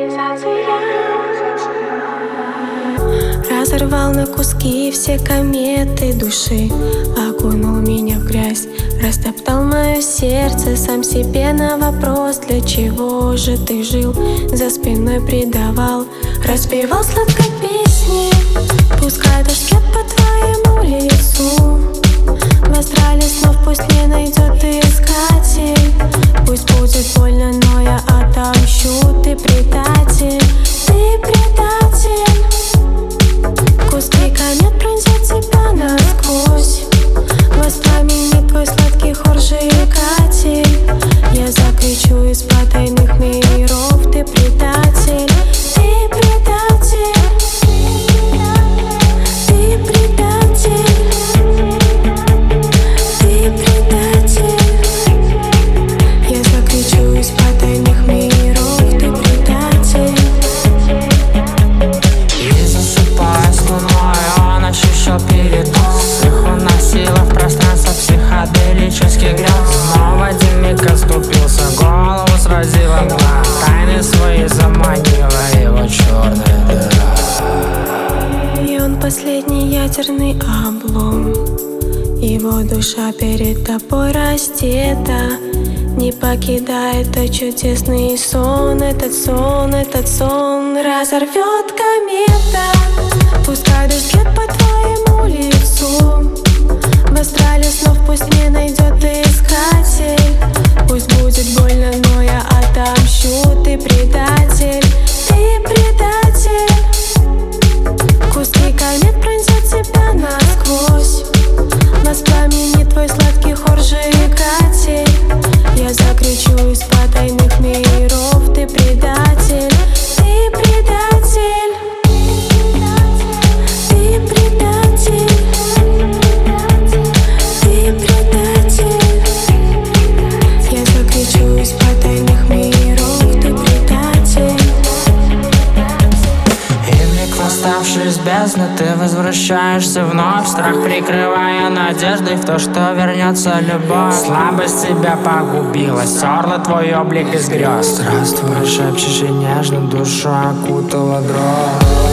Разорвал на куски все кометы души, окунул меня в грязь, растоптал мое сердце. Сам себе на вопрос, для чего же ты жил, за спиной предавал, распевал сладко песни. Пускай дождь льет по твоему лицу, в астрале снов пусть не найдет искатель. Пусть будет больно, но я отомщу. Ты предатель, ты предатель. Куски комет пронзят тебя насквозь, воспламенит твой сладкий хор жигатель. Я закричу из потайных миров: ты предатель, ты предатель, ты предатель, ты предатель. Я закричу из потайных миров: ты предатель. И засыпая с луной, он ощущал передоз. Их уносило в пространство психоделических грез. Но Вадим миг отступился, голову сразила мгла. Тайны свои заманила его черная дыра. И он последний ядерный облом, его душа перед тобой раздета. Не покидает этот чудесный сон, этот сон, этот сон разорвет комета. Пускай дождь льет по твоему лицу, в астрале снов пусть не найдет искатель. Пусть будет больно, но я отомщу. Ты предатель, ты предатель. Куски комет пронзят тебя насквозь, воспламенит твой сладкий хор жигатель. Я закричу из потайных миров: ты предатель, ты предатель, ты предатель, ты предатель. Я закричу из потайных миров: ты предатель. И вмиг восставший из бездны, ты возвращаешься вновь, страх прикрывая надеждой в то, что вернется любовь. Слабость тебя погубила, стерла твой облик из грез. Здравствуй, шепчешь и нежно, душу окутала дрожь.